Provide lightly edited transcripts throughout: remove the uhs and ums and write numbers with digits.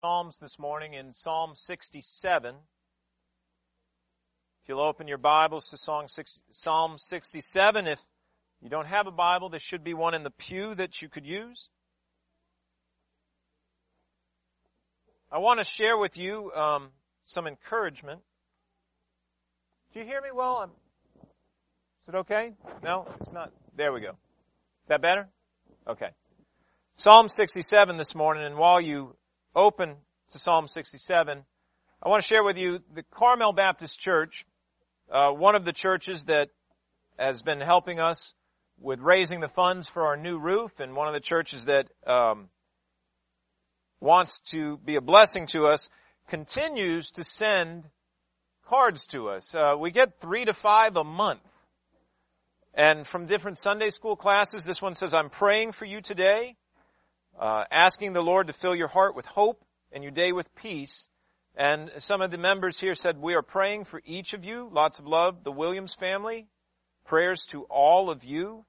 Psalms this morning in Psalm 67. If you'll open your Bibles to Psalm 67, if you don't have a Bible, there should be one in the pew that you could use. I want to share with you some encouragement. Do you hear me well? Is it okay? No, it's not. There we go. Is that better? Okay. Psalm 67 this morning, and while you open to Psalm 67, I want to share with you the Carmel Baptist Church, one of the churches that has been helping us with raising the funds for our new roof, and one of the churches that wants to be a blessing to us, continues to send cards to us. We get 3 to 5 a month. And from different Sunday school classes, this one says, I'm praying for you today, asking the Lord to fill your heart with hope and your day with peace. And some of the members here said, we are praying for each of you. Lots of love. The Williams family. Prayers to all of you.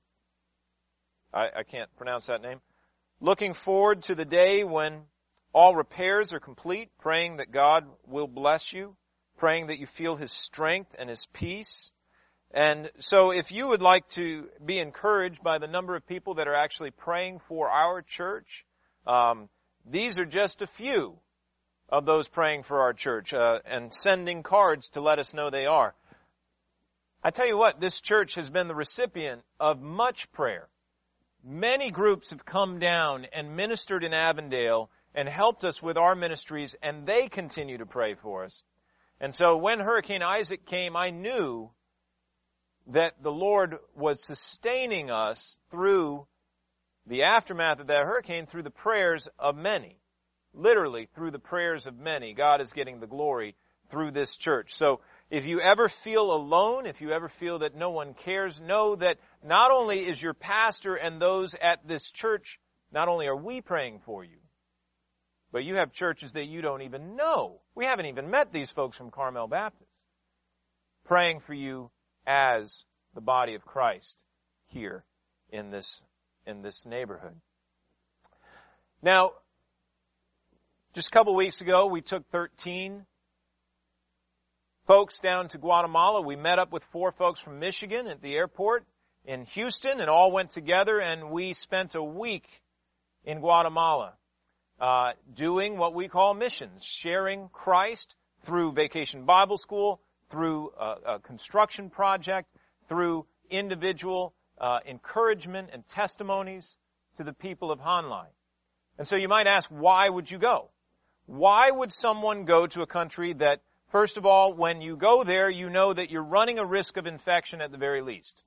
I can't pronounce that name. Looking forward to the day when all repairs are complete. Praying that God will bless you. Praying that you feel His strength and His peace. And so if you would like to be encouraged by the number of people that are actually praying for our church, these are just a few of those praying for our church and sending cards to let us know they are. I tell you what, this church has been the recipient of much prayer. Many groups have come down and ministered in Avondale and helped us with our ministries, and they continue to pray for us. And so when Hurricane Isaac came, I knew that the Lord was sustaining us through the aftermath of that hurricane, through the prayers of many. Literally, through the prayers of many. God is getting the glory through this church. So, if you ever feel alone, if you ever feel that no one cares, know that not only is your pastor and those at this church, not only are we praying for you, but you have churches that you don't even know. We haven't even met these folks from Carmel Baptist. Praying for you as the body of Christ here in this neighborhood. Now, just a couple weeks ago, we took 13 folks down to Guatemala. We met up with 4 folks from Michigan at the airport in Houston and all went together, and we spent a week in Guatemala doing what we call missions, sharing Christ through Vacation Bible School, through a construction project, through individual encouragement and testimonies to the people of Hanlai. And so you might ask, why would you go? Why would someone go to a country that, first of all, when you go there, you know that you're running a risk of infection at the very least?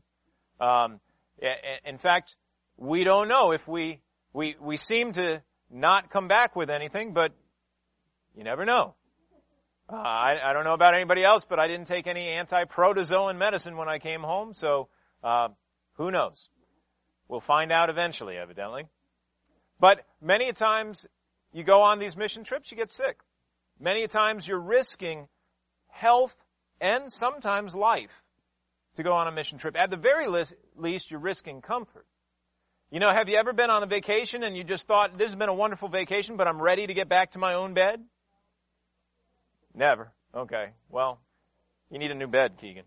In fact, we don't know if we seem to not come back with anything, but you never know. I don't know about anybody else, but I didn't take any anti-protozoan medicine when I came home, so who knows? We'll find out eventually, evidently. But many times you go on these mission trips, you get sick. Many times you're risking health and sometimes life to go on a mission trip. At the very least, you're risking comfort. You know, have you ever been on a vacation and you just thought, this has been a wonderful vacation, but I'm ready to get back to my own bed? Never. Okay. Well, you need a new bed, Keegan.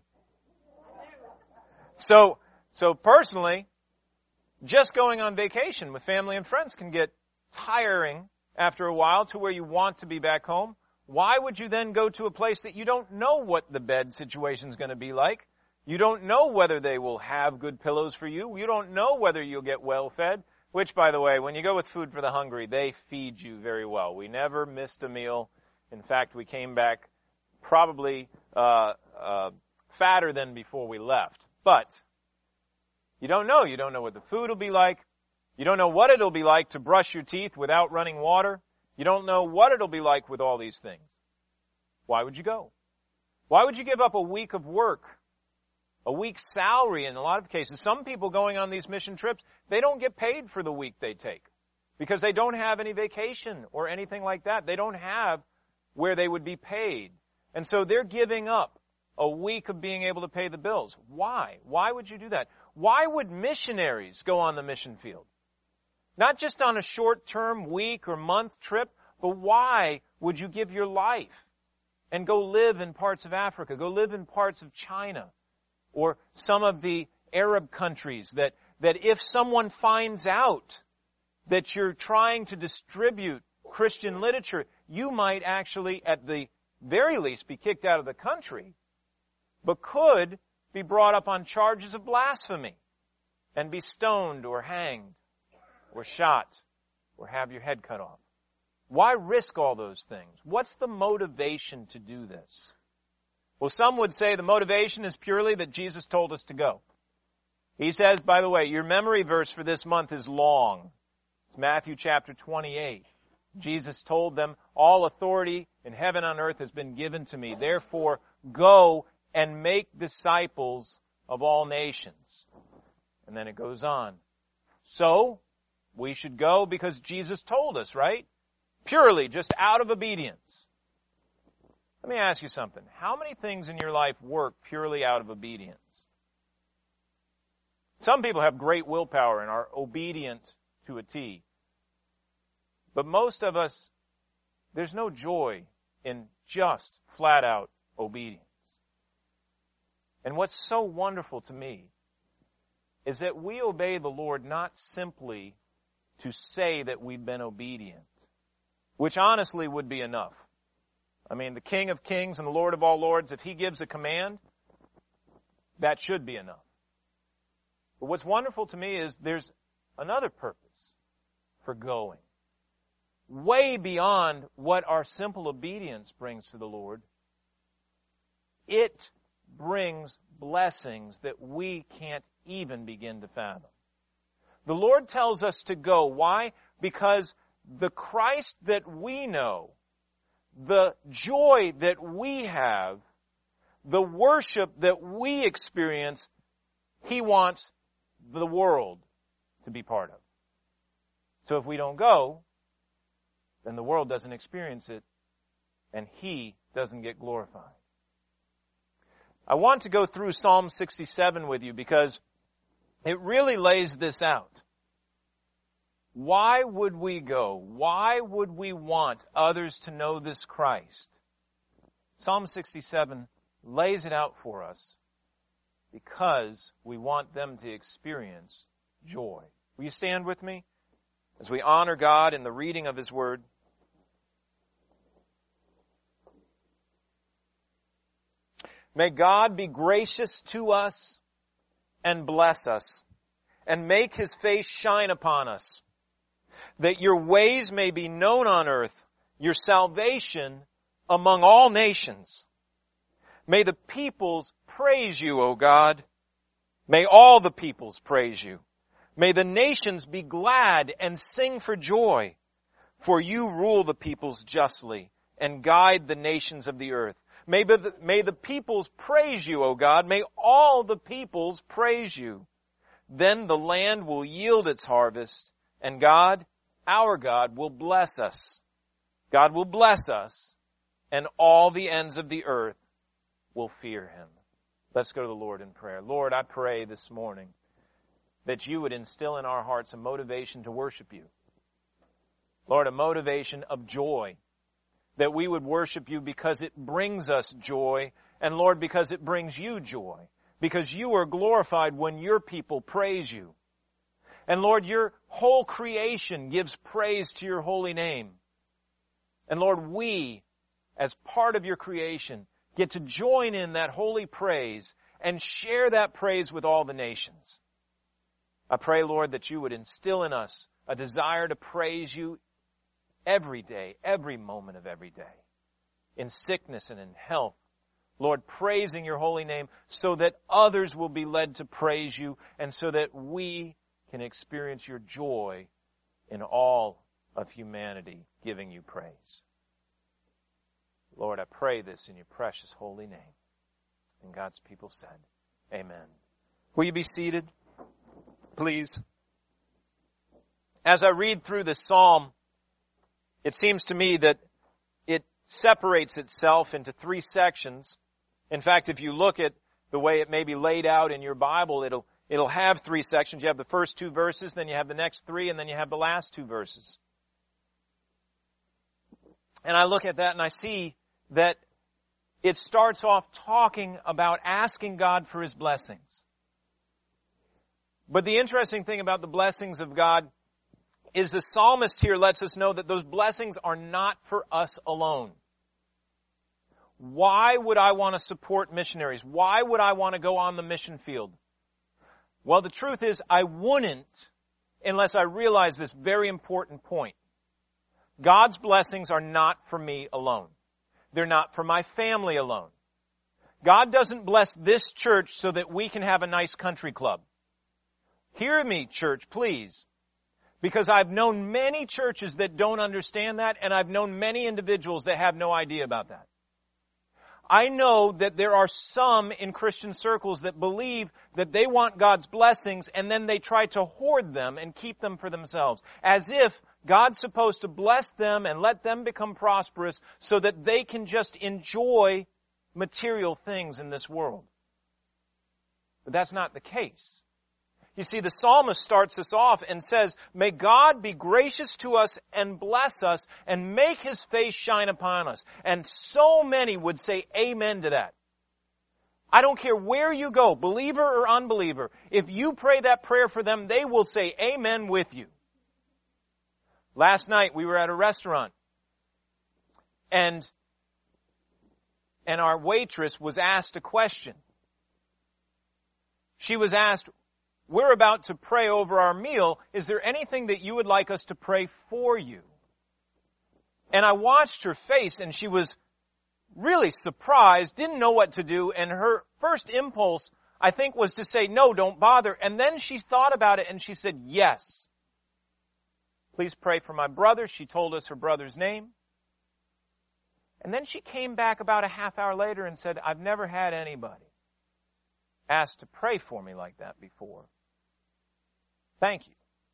So personally, just going on vacation with family and friends can get tiring after a while to where you want to be back home. Why would you then go to a place that you don't know what the bed situation is going to be like? You don't know whether they will have good pillows for you. You don't know whether you'll get well fed. Which, by the way, when you go with Food for the Hungry, they feed you very well. We never missed a meal. In fact, we came back probably fatter than before we left. But you don't know. You don't know what the food will be like. You don't know what it'll be like to brush your teeth without running water. You don't know what it'll be like with all these things. Why would you go? Why would you give up a week of work, a week's salary in a lot of cases? Some people going on these mission trips, they don't get paid for the week they take because they don't have any vacation or anything like that. They don't have where they would be paid. And so they're giving up a week of being able to pay the bills. Why? Why would you do that? Why would missionaries go on the mission field? Not just on a short-term week or month trip. But why would you give your life and go live in parts of Africa, go live in parts of China, or some of the Arab countries that if someone finds out that you're trying to distribute Christian literature, you might actually, at the very least, be kicked out of the country, but could be brought up on charges of blasphemy and be stoned or hanged or shot or have your head cut off. Why risk all those things? What's the motivation to do this? Well, some would say the motivation is purely that Jesus told us to go. He says, by the way, your memory verse for this month is long. It's Matthew chapter 28. Jesus told them, all authority in heaven and on earth has been given to me. Therefore, go and make disciples of all nations. And then it goes on. So, we should go because Jesus told us, right? Purely, just out of obedience. Let me ask you something. How many things in your life work purely out of obedience? Some people have great willpower and are obedient to a T. But most of us, there's no joy in just flat out obedience. And what's so wonderful to me is that we obey the Lord not simply to say that we've been obedient, which honestly would be enough. I mean, the King of Kings and the Lord of all lords, if He gives a command, that should be enough. But what's wonderful to me is there's another purpose for going. Way beyond what our simple obedience brings to the Lord. It brings blessings that we can't even begin to fathom. The Lord tells us to go. Why? Because the Christ that we know, the joy that we have, the worship that we experience, He wants the world to be part of. So if we don't go, then the world doesn't experience it, and He doesn't get glorified. I want to go through Psalm 67 with you because it really lays this out. Why would we go? Why would we want others to know this Christ? Psalm 67 lays it out for us because we want them to experience joy. Will you stand with me as we honor God in the reading of His Word? May God be gracious to us and bless us and make His face shine upon us, that your ways may be known on earth, your salvation among all nations. May the peoples praise you, O God. May all the peoples praise you. May the nations be glad and sing for joy, for you rule the peoples justly and guide the nations of the earth. May the peoples praise you, O God. May all the peoples praise you. Then the land will yield its harvest, and God, our God, will bless us. God will bless us, and all the ends of the earth will fear Him. Let's go to the Lord in prayer. Lord, I pray this morning that you would instill in our hearts a motivation to worship you. Lord, a motivation of joy. That we would worship you because it brings us joy, and Lord, because it brings you joy. Because you are glorified when your people praise you. And Lord, your whole creation gives praise to your holy name. And Lord, we, as part of your creation, get to join in that holy praise and share that praise with all the nations. I pray, Lord, that you would instill in us a desire to praise you every day, every moment of every day, in sickness and in health. Lord, praising your holy name so that others will be led to praise you and so that we can experience your joy in all of humanity giving you praise. Lord, I pray this in your precious holy name. And God's people said, amen. Will you be seated, please? As I read through this psalm, it seems to me that it separates itself into three sections. In fact, if you look at the way it may be laid out in your Bible, it'll have three sections. You have the first two verses, then you have the next three, and then you have the last two verses. And I look at that and I see that it starts off talking about asking God for His blessings. But the interesting thing about the blessings of God is the psalmist here lets us know that those blessings are not for us alone. Why would I want to support missionaries? Why would I want to go on the mission field? Well, the truth is I wouldn't unless I realize this very important point. God's blessings are not for me alone. They're not for my family alone. God doesn't bless this church so that we can have a nice country club. Hear me, church, please. Because I've known many churches that don't understand that, and I've known many individuals that have no idea about that. I know that there are some in Christian circles that believe that they want God's blessings and then they try to hoard them and keep them for themselves, as if God's supposed to bless them and let them become prosperous so that they can just enjoy material things in this world. But that's not the case. You see, the psalmist starts us off and says, "May God be gracious to us and bless us and make His face shine upon us." And so many would say amen to that. I don't care where you go, believer or unbeliever. If you pray that prayer for them, they will say amen with you. Last night we were at a restaurant and our waitress was asked a question. She was asked, "We're about to pray over our meal. Is there anything that you would like us to pray for you?" And I watched her face and she was really surprised, didn't know what to do, and her first impulse, I think, was to say, "No, don't bother." And then she thought about it and she said, "Yes. Please pray for my brother." She told us her brother's name. And then she came back about a half hour later and said, "I've never had anybody ask to pray for me like that before. Thank you."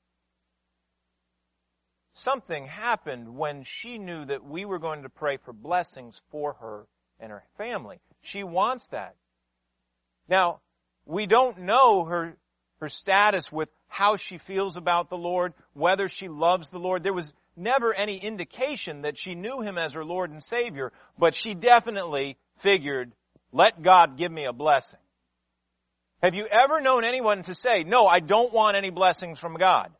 Something happened when she knew that we were going to pray for blessings for her and her family. She wants that. Now, we don't know her status with how she feels about the Lord, whether she loves the Lord. There was never any indication that she knew Him as her Lord and Savior, but she definitely figured, let God give me a blessing. Have you ever known anyone to say, "No, I don't want any blessings from God"?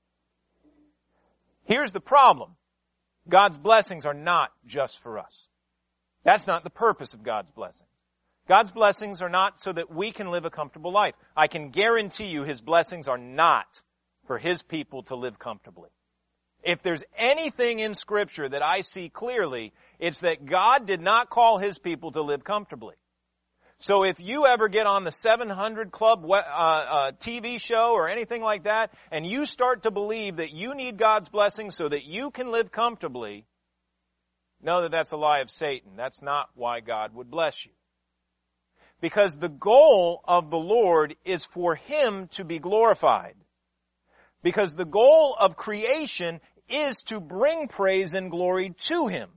Here's the problem. God's blessings are not just for us. That's not the purpose of God's blessings. God's blessings are not so that we can live a comfortable life. I can guarantee you His blessings are not for His people to live comfortably. If there's anything in Scripture that I see clearly, it's that God did not call His people to live comfortably. So if you ever get on the 700 Club TV show or anything like that, and you start to believe that you need God's blessings so that you can live comfortably, know that that's a lie of Satan. That's not why God would bless you. Because the goal of the Lord is for Him to be glorified. Because the goal of creation is to bring praise and glory to Him.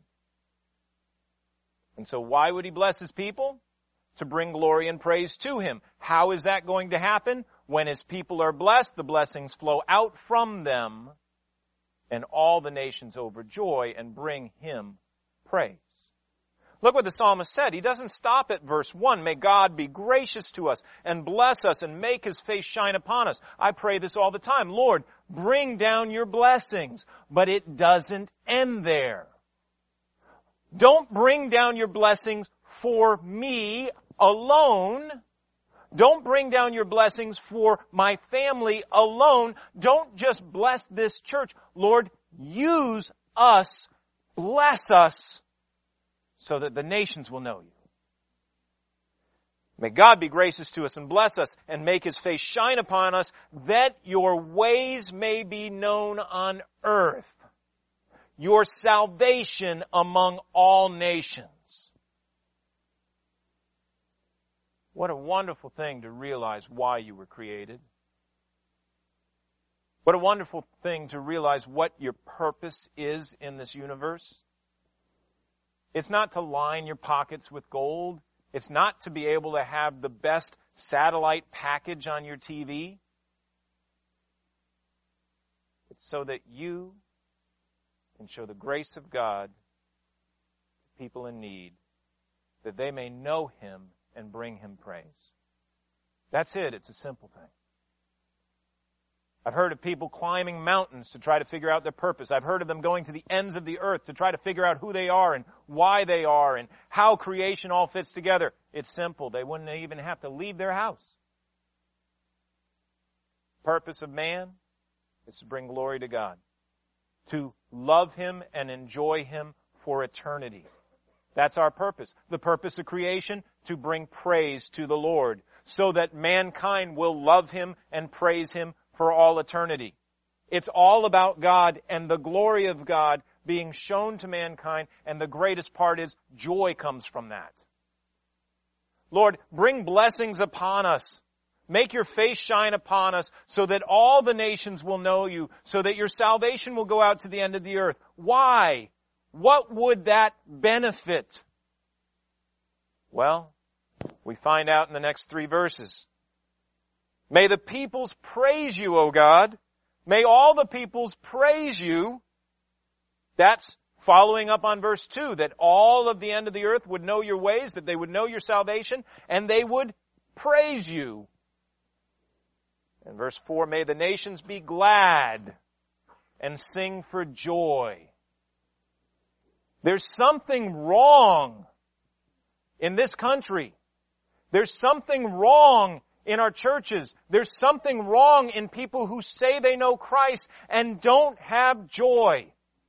And so why would He bless His people? To bring glory and praise to Him. How is that going to happen? When His people are blessed, the blessings flow out from them, and all the nations overjoy and bring Him praise. Look what the psalmist said. He doesn't stop at verse 1. "May God be gracious to us and bless us and make His face shine upon us." I pray this all the time. Lord, bring down your blessings. But it doesn't end there. Don't bring down your blessings for me alone. Don't bring down your blessings for my family alone. Don't just bless this church. Lord, use us, bless us, so that the nations will know you. May God be gracious to us and bless us and make His face shine upon us, that your ways may be known on earth, your salvation among all nations. What a wonderful thing to realize why you were created. What a wonderful thing to realize what your purpose is in this universe. It's not to line your pockets with gold. It's not to be able to have the best satellite package on your TV. It's so that you can show the grace of God people in need, that they may know Him and bring Him praise. That's it. It's a simple thing. I've heard of people climbing mountains to try to figure out their purpose. I've heard of them going to the ends of the earth to try to figure out who they are and why they are and how creation all fits together. It's simple. They wouldn't even have to leave their house. Purpose of man is to bring glory to God, to love Him and enjoy Him for eternity. That's our purpose. The purpose of creation, to bring praise to the Lord, so that mankind will love Him and praise Him for all eternity. It's all about God and the glory of God being shown to mankind, and the greatest part is joy comes from that. Lord, bring blessings upon us. Make your face shine upon us so that all the nations will know you, so that your salvation will go out to the end of the earth. Why? What would that benefit? Well, we find out in the next 3 verses. May the peoples praise you, O God. May all the peoples praise you. That's following up on verse 2, that all of the end of the earth would know your ways, that they would know your salvation, and they would praise you. And verse 4, may the nations be glad and sing for joy. There's something wrong in this country. There's something wrong in our churches. There's something wrong in people who say they know Christ and don't have joy.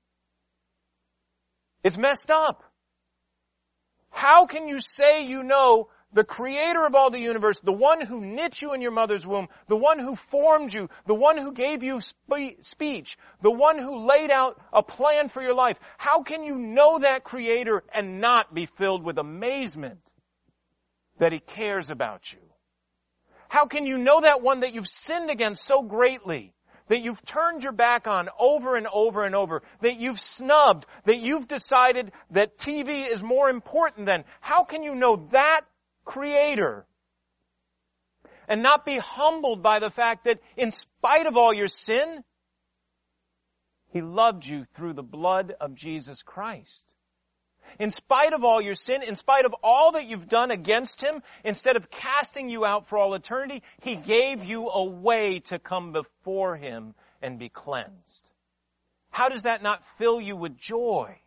It's messed up. How can you say you know the Creator of all the universe, the one who knit you in your mother's womb, the one who formed you, the one who gave you speech, the one who laid out a plan for your life? How can you know that Creator and not be filled with amazement that He cares about you? How can you know that one that you've sinned against so greatly, that you've turned your back on over and over and over, that you've snubbed, that you've decided that TV is more important than? How can you know that Creator and not be humbled by the fact that in spite of all your sin, He loved you through the blood of Jesus Christ? In spite of all your sin, in spite of all that you've done against Him, instead of casting you out for all eternity, He gave you a way to come before Him and be cleansed. How does that not fill you with joy?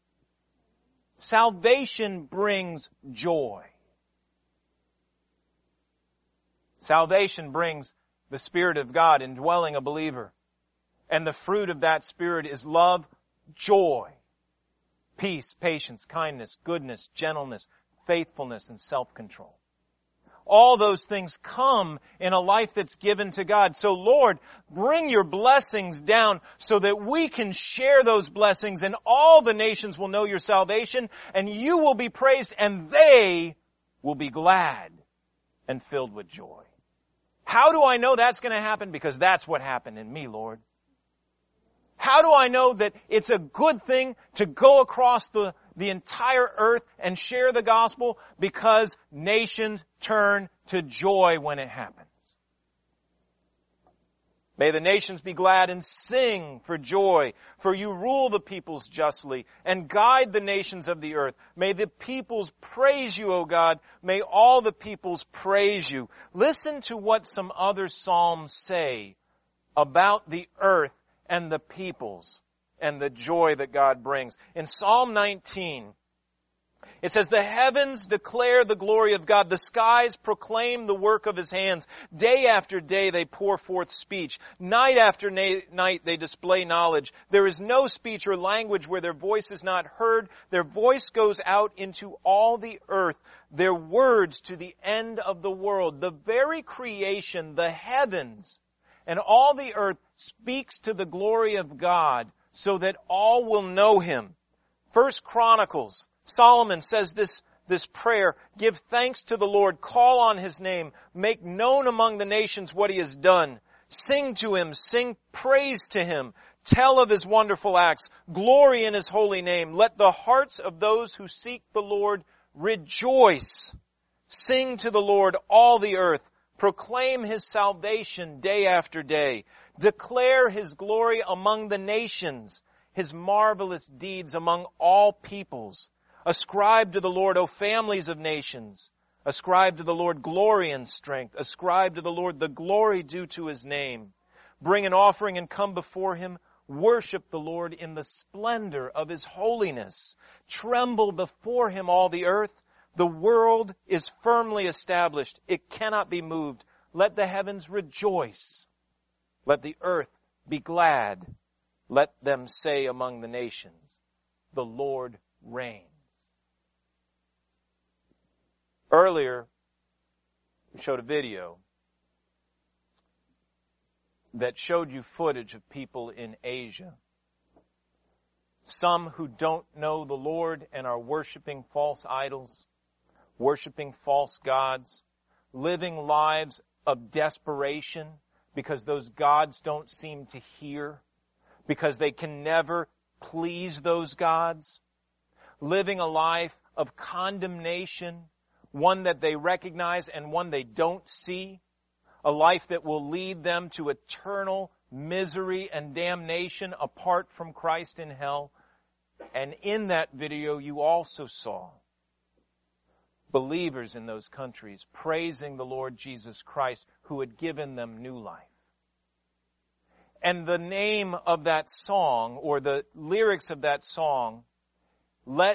Salvation brings joy. Salvation brings the Spirit of God indwelling a believer. And the fruit of that Spirit is love, joy, peace, patience, kindness, goodness, gentleness, faithfulness, and self-control. All those things come in a life that's given to God. So Lord, bring your blessings down so that we can share those blessings and all the nations will know your salvation and you will be praised and they will be glad and filled with joy. How do I know that's going to happen? Because that's what happened in me, Lord. How do I know that it's a good thing to go across the entire earth and share the gospel? Because nations turn to joy when it happens. May the nations be glad and sing for joy, for you rule the peoples justly and guide the nations of the earth. May the peoples praise you, O God. May all the peoples praise you. Listen to what some other psalms say about the earth and the peoples and the joy that God brings. In Psalm 19, it says, the heavens declare the glory of God. The skies proclaim the work of His hands. Day after day they pour forth speech. Night after night they display knowledge. There is no speech or language where their voice is not heard. Their voice goes out into all the earth. Their words to the end of the world. The very creation, the heavens, and all the earth speaks to the glory of God so that all will know Him. 1 Chronicles, Solomon says this prayer, give thanks to the Lord, call on His name, make known among the nations what He has done. Sing to Him, sing praise to Him, tell of His wonderful acts, glory in His holy name. Let the hearts of those who seek the Lord rejoice. Sing to the Lord all the earth, proclaim His salvation day after day. Declare His glory among the nations, His marvelous deeds among all peoples. Ascribe to the Lord, O families of nations. Ascribe to the Lord glory and strength. Ascribe to the Lord the glory due to His name. Bring an offering and come before Him. Worship the Lord in the splendor of His holiness. Tremble before Him, all the earth. The world is firmly established. It cannot be moved. Let the heavens rejoice. Let the earth be glad. Let them say among the nations, the Lord reigns. Earlier, we showed a video that showed you footage of people in Asia. Some who don't know the Lord and are worshiping false idols, worshiping false gods, living lives of desperation because those gods don't seem to hear, because they can never please those gods, living a life of condemnation, one that they recognize and one they don't see, a life that will lead them to eternal misery and damnation apart from Christ in hell. And in that video you also saw believers in those countries praising the Lord Jesus Christ who had given them new life. And the name of that song, or the lyrics of that song, let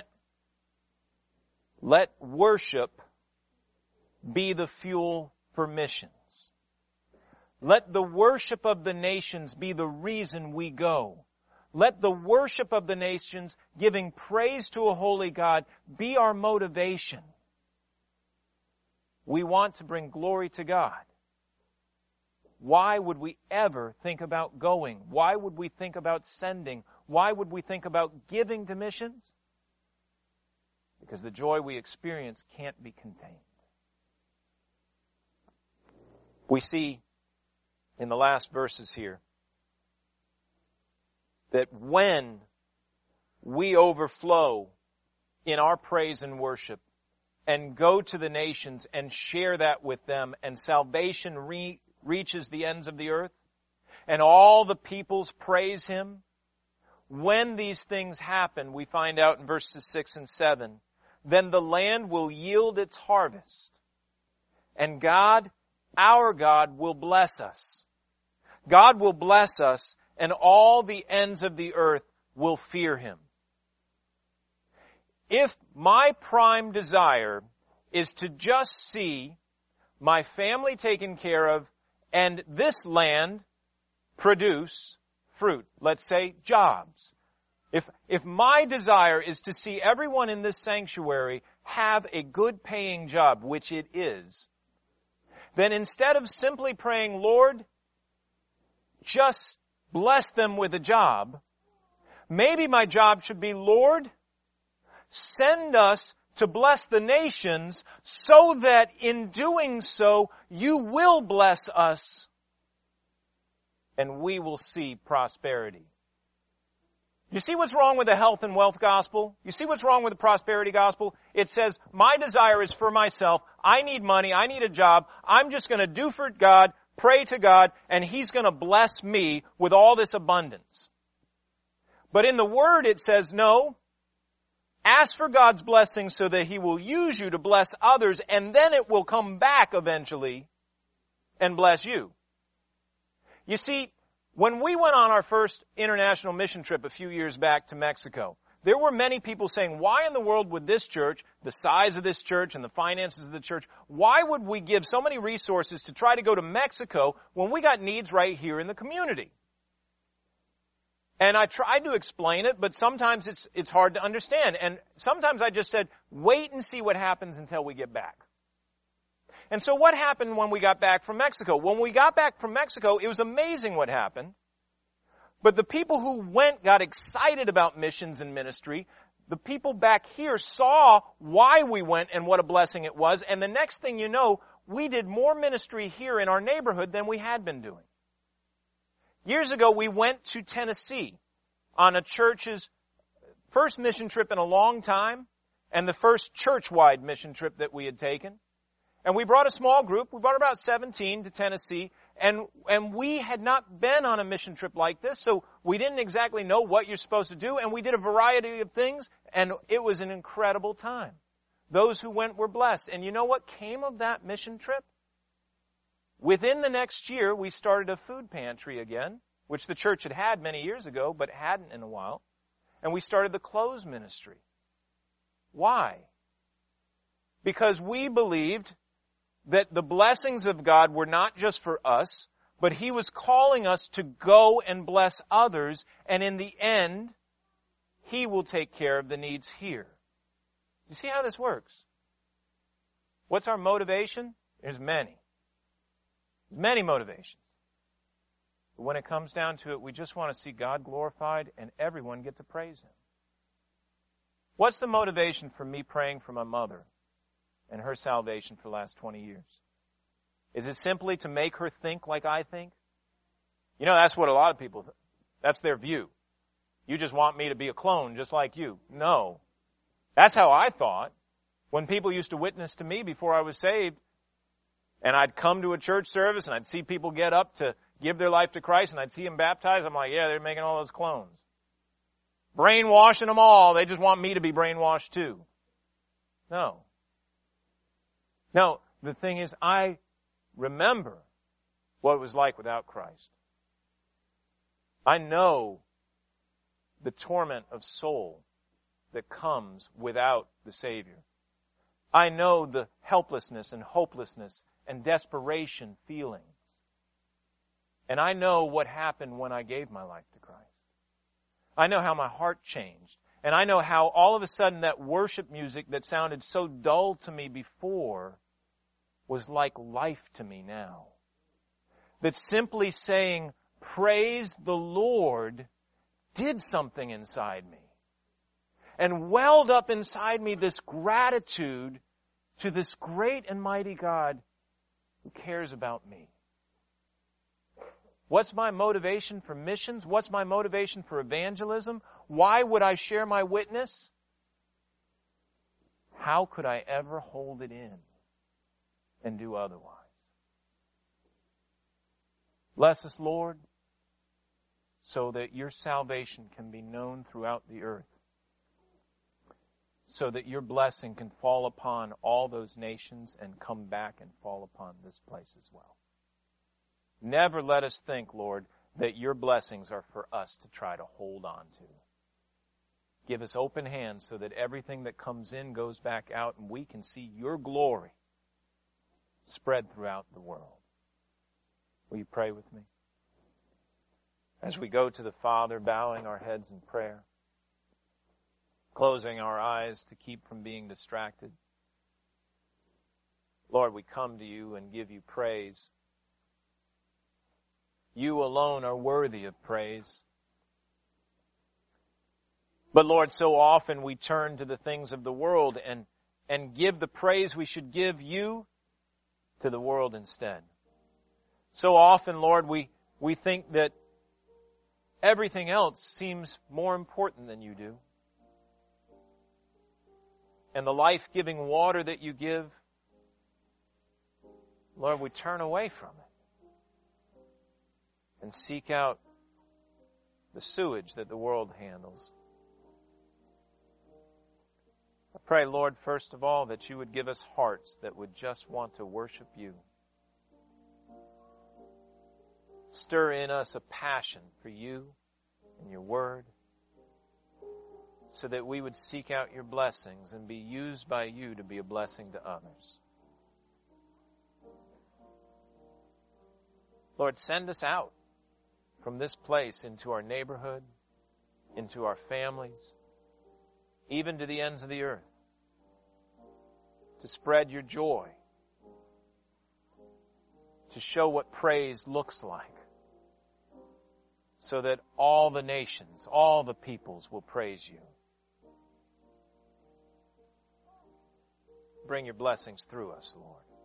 worship be the fuel for missions. Let the worship of the nations be the reason we go. Let the worship of the nations, giving praise to a holy God, be our motivation. We want to bring glory to God. Why would we ever think about going? Why would we think about sending? Why would we think about giving to missions? Because the joy we experience can't be contained. We see in the last verses here that when we overflow in our praise and worship and go to the nations and share that with them, and salvation reaches the ends of the earth, and all the peoples praise Him, when these things happen, we find out in verses 6 and 7, then the land will yield its harvest, and God, our God, will bless us. God will bless us, and all the ends of the earth will fear Him. If my prime desire is to just see my family taken care of and this land produce fruit, let's say jobs. If my desire is to see everyone in this sanctuary have a good paying job, which it is, then instead of simply praying, Lord, just bless them with a job, maybe my job should be, Lord, send us to bless the nations so that in doing so, you will bless us and we will see prosperity. You see what's wrong with the health and wealth gospel? You see what's wrong with the prosperity gospel? It says, my desire is for myself. I need money. I need a job. I'm just going to do for God, pray to God, and He's going to bless me with all this abundance. But in the Word it says, no, ask for God's blessing so that He will use you to bless others, and then it will come back eventually and bless you. You see, when we went on our first international mission trip a few years back to Mexico, there were many people saying, why in the world would this church, the size of this church and the finances of the church, why would we give so many resources to try to go to Mexico when we got needs right here in the community? And I tried to explain it, but sometimes it's hard to understand. And sometimes I just said, wait and see what happens until we get back. And so what happened when we got back from Mexico? When we got back from Mexico, it was amazing what happened. But the people who went got excited about missions and ministry. The people back here saw why we went and what a blessing it was. And the next thing you know, we did more ministry here in our neighborhood than we had been doing. Years ago, we went to Tennessee on a church's first mission trip in a long time and the first church-wide mission trip that we had taken. And we brought a small group. We brought about 17 to Tennessee. And we had not been on a mission trip like this, so we didn't exactly know what you're supposed to do. And we did a variety of things. And it was an incredible time. Those who went were blessed. And you know what came of that mission trip? Within the next year, we started a food pantry again, which the church had had many years ago, but hadn't in a while. And we started the clothes ministry. Why? Because we believed that the blessings of God were not just for us, but He was calling us to go and bless others, and in the end, He will take care of the needs here. You see how this works? What's our motivation? There's many. Many motivations. But when it comes down to it, we just want to see God glorified and everyone get to praise Him. What's the motivation for me praying for my mother and her salvation for the last 20 years? Is it simply to make her think like I think? You know, that's what a lot of people think. That's their view. You just want me to be a clone just like you. No. That's how I thought. When people used to witness to me before I was saved, and I'd come to a church service and I'd see people get up to give their life to Christ and I'd see them baptized, I'm like, yeah, they're making all those clones. Brainwashing them all. They just want me to be brainwashed too. No. No, the thing is, I remember what it was like without Christ. I know the torment of soul that comes without the Savior. I know the helplessness and hopelessness and desperation feelings. And I know what happened when I gave my life to Christ. I know how my heart changed. And I know how all of a sudden that worship music that sounded so dull to me before was like life to me now. That simply saying, praise the Lord, did something inside me. And welled up inside me this gratitude to this great and mighty God who cares about me. What's my motivation for missions? What's my motivation for evangelism? Why would I share my witness? How could I ever hold it in and do otherwise? Bless us, Lord, so that your salvation can be known throughout the earth, so that your blessing can fall upon all those nations and come back and fall upon this place as well. Never let us think, Lord, that your blessings are for us to try to hold on to. Give us open hands so that everything that comes in goes back out and we can see your glory spread throughout the world. Will you pray with me? As we go to the Father, bowing our heads in prayer, closing our eyes to keep from being distracted. Lord, we come to you and give you praise. You alone are worthy of praise. But Lord, so often we turn to the things of the world and give the praise we should give you to the world instead. So often, Lord, we think that everything else seems more important than you do. And the life-giving water that you give, Lord, we turn away from it and seek out the sewage that the world handles. I pray, Lord, first of all, that you would give us hearts that would just want to worship you. Stir in us a passion for you and your word, so that we would seek out your blessings and be used by you to be a blessing to others. Lord, send us out from this place into our neighborhood, into our families, even to the ends of the earth, to spread your joy, to show what praise looks like, so that all the nations, all the peoples will praise you. Bring your blessings through us, Lord.